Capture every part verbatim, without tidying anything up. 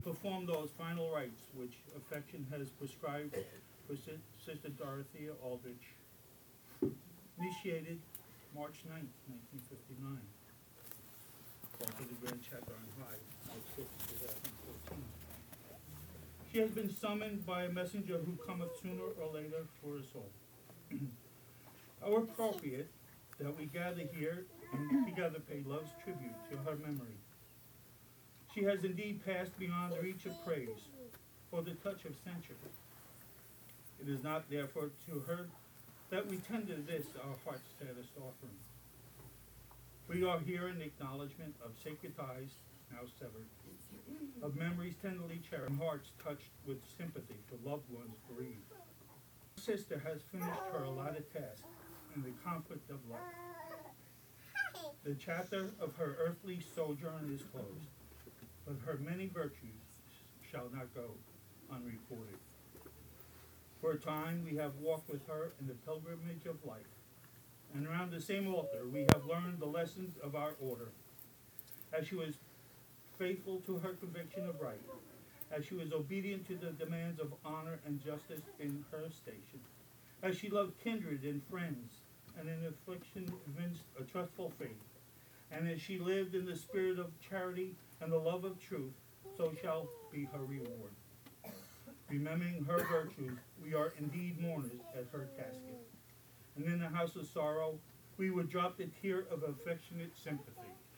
perform those final rites which affection has prescribed for Sister Dorothea Aldrich, initiated March ninth, nineteen fifty-nine. Called to the Grand Chapter on High, March fifth, twenty fourteen. She has been summoned by a messenger who cometh sooner or later for us all. How appropriate that we gather here and together pay love's tribute to her memory. She has indeed passed beyond the reach of praise or the touch of censure. It is not therefore to her that we tender this our heart's saddest offering. We are here in acknowledgement of sacred ties now severed, of memories tenderly cherished, and hearts touched with sympathy for loved ones bereaved. Our sister has finished her allotted task in the conflict of life. The chapter of her earthly sojourn is closed, but her many virtues shall not go unreported. For a time we have walked with her in the pilgrimage of life, and around the same altar we have learned the lessons of our order. As she was faithful to her conviction of right, as she was obedient to the demands of honor and justice in her station, as she loved kindred and friends, and in affliction evinced a trustful faith, and as she lived in the spirit of charity and the love of truth, so shall be her reward. Remembering her virtues, we are indeed mourners at her casket, and in the house of sorrow, we would drop the tear of affectionate sympathy.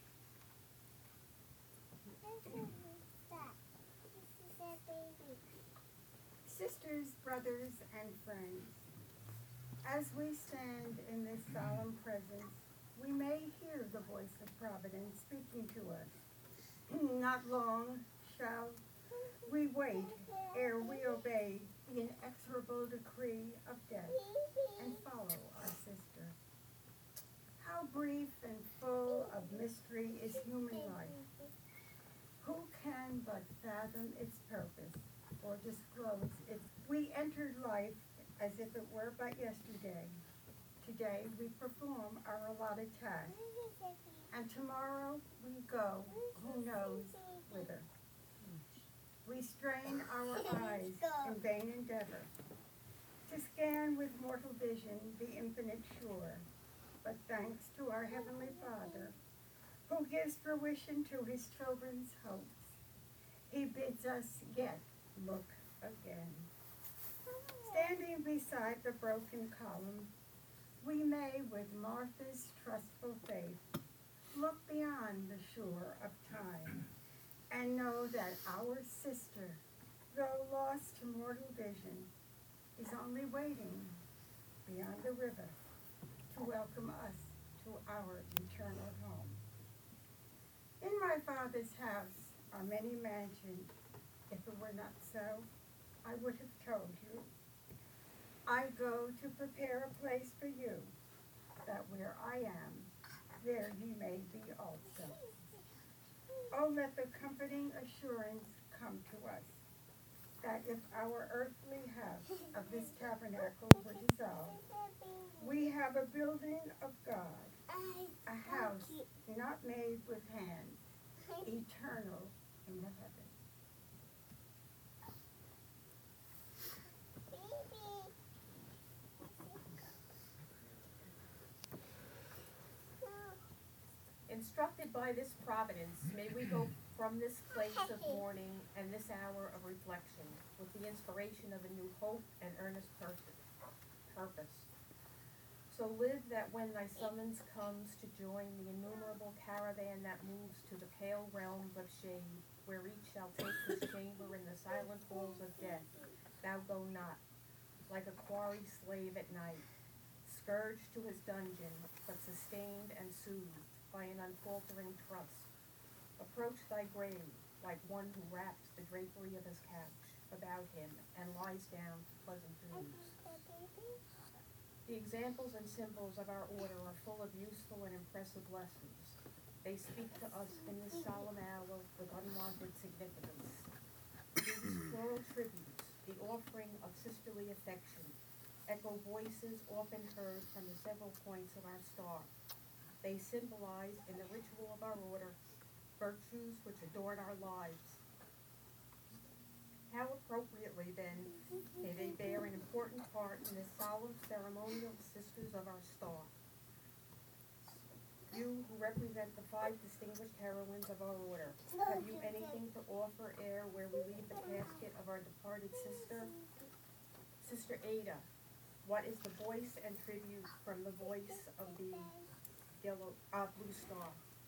Sisters, brothers, and friends, as we stand in this solemn presence, we may hear the voice of Providence speaking to us. Not long shall we wait ere we obey the inexorable decree of death and follow our sister. How brief and full of mystery is human life. Who can but fathom its purpose or disclose its? We entered life as if it were but yesterday. Today we perform our allotted task, and tomorrow we go, who knows whither. We strain our eyes in vain endeavor to scan with mortal vision the infinite shore, but thanks to our Heavenly Father, who gives fruition to his children's hopes, he bids us yet look again. Standing beside the broken column, we may, with Martha's trustful faith, look beyond the shore of time and know that our sister, though lost to mortal vision, is only waiting beyond the river to welcome us to our eternal home. In my Father's house are many mansions. If it were not so, I would have told you. I go to prepare a place for you, that where I am, there ye may be also. Oh, let the comforting assurance come to us, that if our earthly house of this tabernacle were dissolved, we have a building of God, a house not made with hands, eternal in the heavens. Instructed by this providence, may we go from this place of mourning and this hour of reflection with the inspiration of a new hope and earnest purpose. So live that when thy summons comes to join the innumerable caravan that moves to the pale realms of shade, where each shall take his chamber in the silent halls of death, thou go not, like a quarry slave at night, scourged to his dungeon, but sustained and soothed by an unfaltering trust. Approach thy grave like one who wraps the drapery of his couch about him and lies down to pleasant dreams. The examples and symbols of our order are full of useful and impressive lessons. They speak to us in this solemn hour with unwanted significance. These floral tributes, the offering of sisterly affection, echo voices often heard from the several points of our star. They symbolize, in the ritual of our order, virtues which adorn our lives. appropriately then, may they bear an important part in the solemn ceremonial Sisters of our Star. You who represent the five distinguished heroines of our order, have you anything to offer ere where we leave the casket of our departed sister? Sister Ada, what is the voice and tribute from the voice of the yellow, uh, blue star?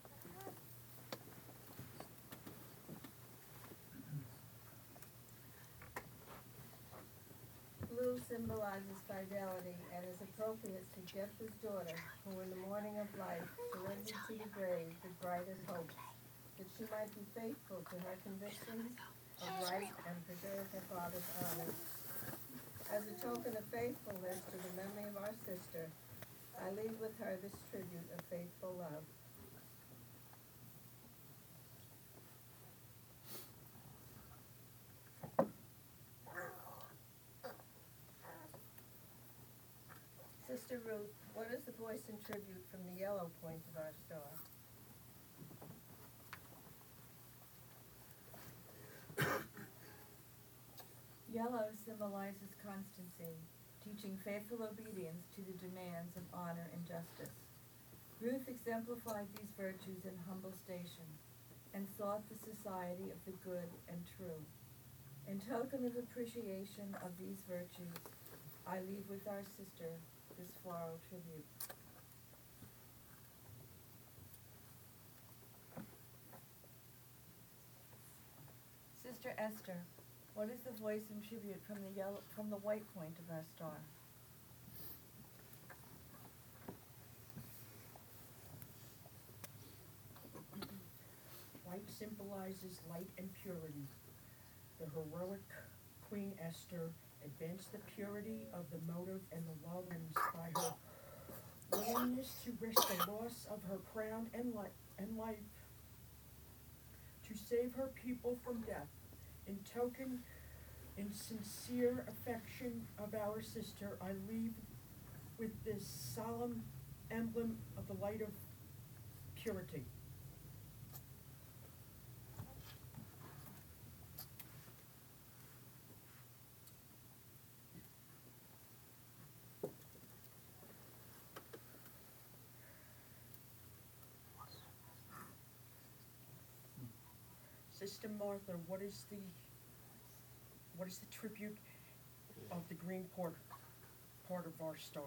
Blue symbolizes fidelity and is appropriate to Jephthah's daughter, who in the morning of life surrendered to the grave the brightest hopes, that she might be faithful to her convictions of right and preserve her father's honor. As a token of faithfulness to the memory of our sister, I leave with her this tribute of faithful love. Sister Ruth, what is the voice and tribute from the yellow point of our star? Yellow symbolizes constancy, teaching faithful obedience to the demands of honor and justice. Ruth exemplified these virtues in humble station, and sought the society of the good and true. In token of appreciation of these virtues, I leave with our sister this floral tribute. Sister Esther, what is the voice and tribute from the yellow, from the white point of our star? White symbolizes light and purity. The heroic Queen Esther advanced the purity of the motive and the love by her willingness to risk the loss of her crown and, li- and life to save her people from death. In token, in sincere affection of our sister, I leave with this solemn emblem of the light of purity. Sister Martha, what is the what is the tribute of the green part part of our star?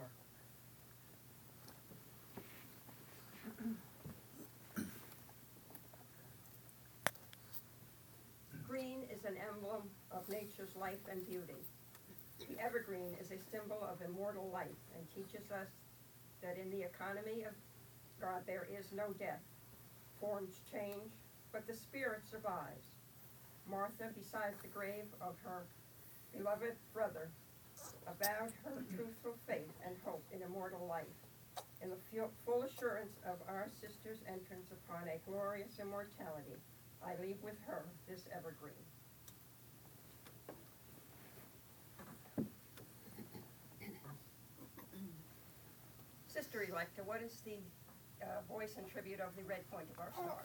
Green is an emblem of nature's life and beauty. The evergreen is a symbol of immortal life and teaches us that in the economy of God there is no death. Forms change, but the spirit survives. Martha, beside the grave of her beloved brother, avowed her truthful faith and hope in immortal life. In the full assurance of our sister's entrance upon a glorious immortality, I leave with her this evergreen. Sister Electa, what is the uh, voice and tribute of the red point of our star?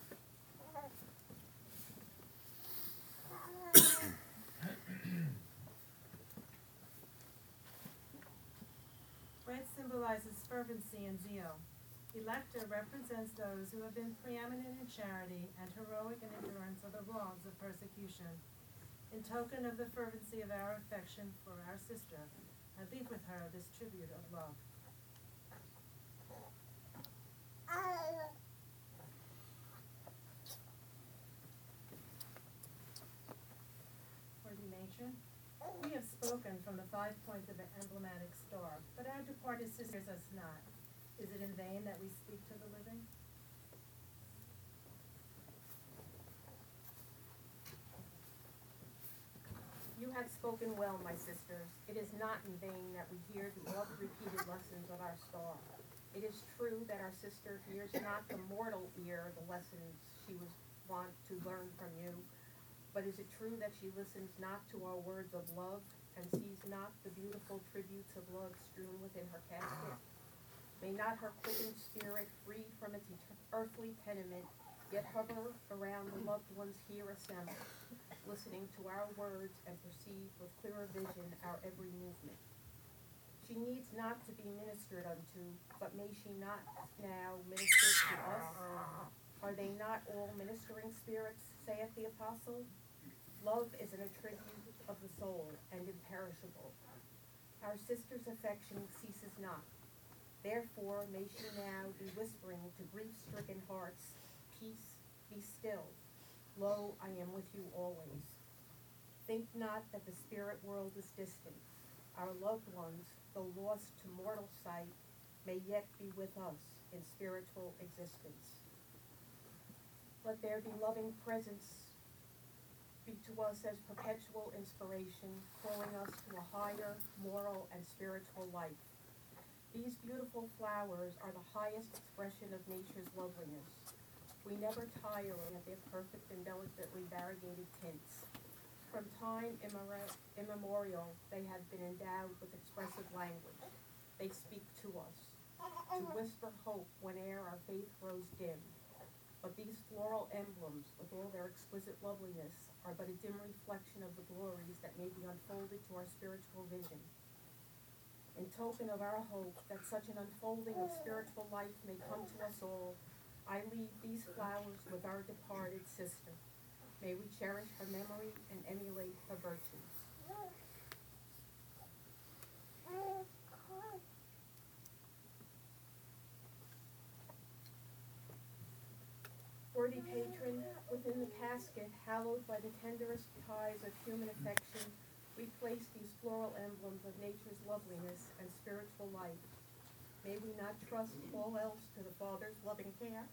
Red symbolizes fervency and zeal. Electa represents those who have been preeminent in charity and heroic in endurance of the wrongs of persecution. In token of the fervency of our affection for our sister, I leave with her this tribute of love. Worthy matron, we have spoken from the five points of an emblematic star, but our departed sisters us not. Is it in vain that we speak to the living? You have spoken well, my sisters. It is not in vain that we hear the oft-repeated lessons of our star. It is true that our sister hears not the mortal ear the lessons she was wont to learn from you, but is it true that she listens not to our words of love and sees not the beautiful tributes of love strewn within her casket? May not her quickened spirit, freed from its earthly tenement, yet hover around the loved ones here assembled. listening to our words and perceive with clearer vision our every movement. She needs not to be ministered unto, but may she not now minister to us? Are they not all ministering spirits, saith the apostle? Love is an attribute of the soul and imperishable. Our sister's affection ceases not. Therefore may she now be whispering to grief-stricken hearts, peace, be still. Lo, I am with you always. Think not that the spirit world is distant. Our loved ones, though lost to mortal sight, may yet be with us in spiritual existence. Let their be loving presence be to us as perpetual inspiration, calling us to a higher moral and spiritual life. These beautiful flowers are the highest expression of nature's loveliness. We never tire of their perfect and delicately variegated tints. From time immemorial, they have been endowed with expressive language. They speak to us, to whisper hope whene'er our faith grows dim. But these floral emblems, with all their exquisite loveliness, are but a dim reflection of the glories that may be unfolded to our spiritual vision. In token of our hope that such an unfolding of spiritual life may come to us all, I leave these flowers with our departed sister. May we cherish her memory and emulate her virtues. Worthy patron, within the casket, hallowed by the tenderest ties of human affection, we place these floral emblems of nature's loveliness and spiritual life. May we not trust all else to the Father's loving care?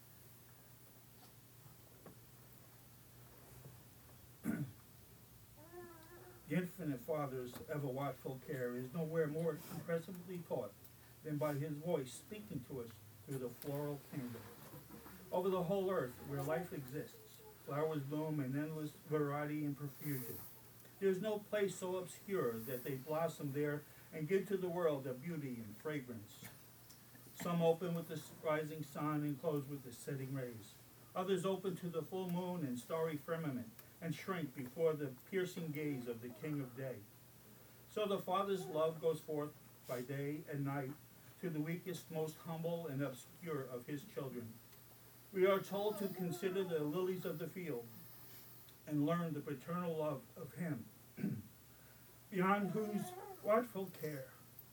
The infinite Father's ever-watchful care is nowhere more impressively taught than by his voice speaking to us through the floral kingdom. Over the whole earth, where life exists, flowers bloom in endless variety and profusion. There is no place so obscure that they blossom there and give to the world a beauty and fragrance. Some open with the rising sun and close with the setting rays. Others open to the full moon and starry firmament, and shrink before the piercing gaze of the King of Day. So the Father's love goes forth by day and night to the weakest, most humble, and obscure of his children. We are told to consider the lilies of the field and learn the paternal love of him, beyond whose watchful care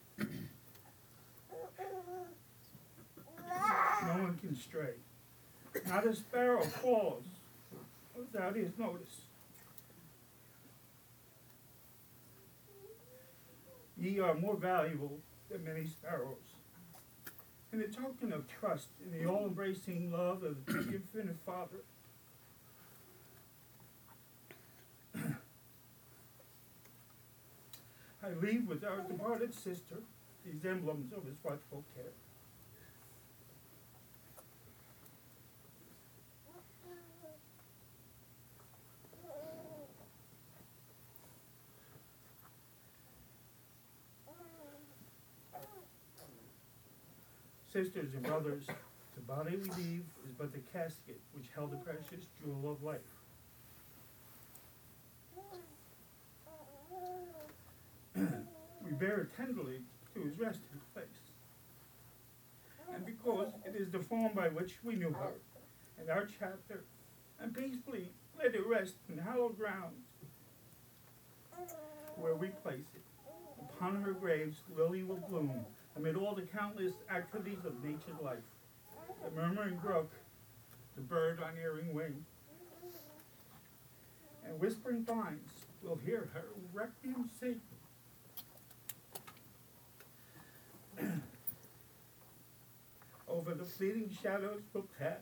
no one can stray. Not a sparrow falls without his notice. Ye are more valuable than many sparrows. In a token of trust in the all-embracing love of the infinite Father, I leave with our departed sister these emblems of his watchful care. Sisters and brothers, the body we leave is but the casket which held the precious jewel of life. We bear it tenderly to his resting place. And because it is the form by which we knew her in our chapter, and peacefully let it rest in hallowed ground where we place it. Upon her graves, lily will bloom amid all the countless activities of nature's life. The murmuring brook, the bird on erring wing, and whispering vines will hear her requiem sing. Over the fleeting shadows will pass.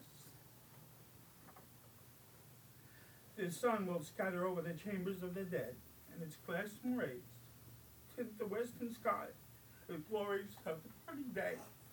The sun will scatter over the chambers of the dead, and its glassing rays tint the western sky with glories of the burning day.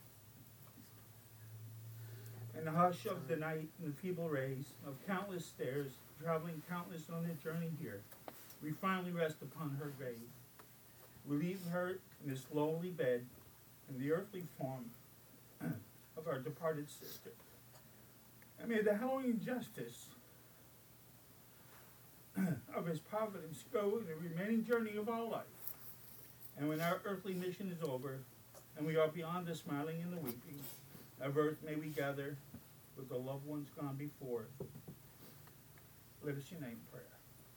In the hush of the night and the feeble rays of countless stairs, traveling countless on their journey here, we finally rest upon her grave. We leave her in this lowly bed in the earthly form of our departed sister. And may the hallowing justice of his providence go in the remaining journey of our life. And when our earthly mission is over, and we are beyond the smiling and the weeping, of earth may we gather with the loved ones gone before. Let us unite in prayer.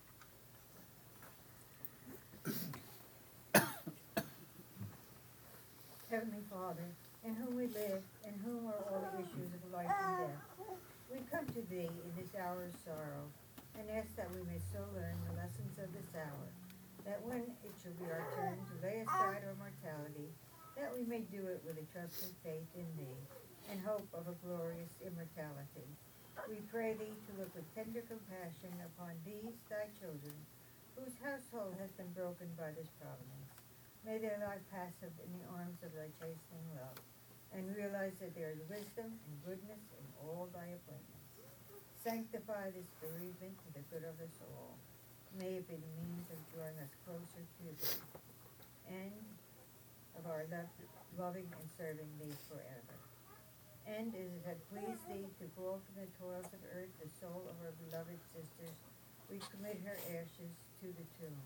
Heavenly Father, in whom we live, in whom are all the issues of life and death, we come to Thee in this hour of sorrow, and ask that we may so learn the lessons of this hour, that when it shall be our turn to lay aside our mortality, that we may do it with a trusting faith in Thee, and hope of a glorious immortality. We pray Thee to look with tender compassion upon these Thy children, whose household has been broken by this providence. May they lie passive in the arms of Thy chastening love, and realize that there is wisdom and goodness in all Thy appointments. Sanctify this bereavement to the good of us all. May it be the means of drawing us closer to Thee, and of our love, loving and serving Thee forever. And as it had pleased Thee to call from the toils of earth the soul of our beloved sisters, we commit her ashes to the tomb.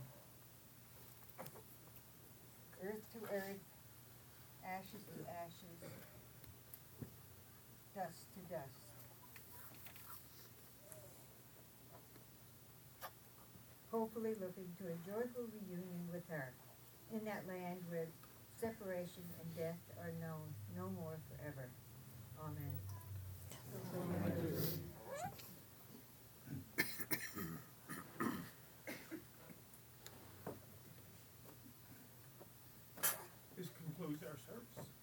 Earth to earth, ashes to ashes, dust to dust. Hopefully looking to a joyful reunion with her in that land where separation and death are known no more forever. Amen. This concludes our service.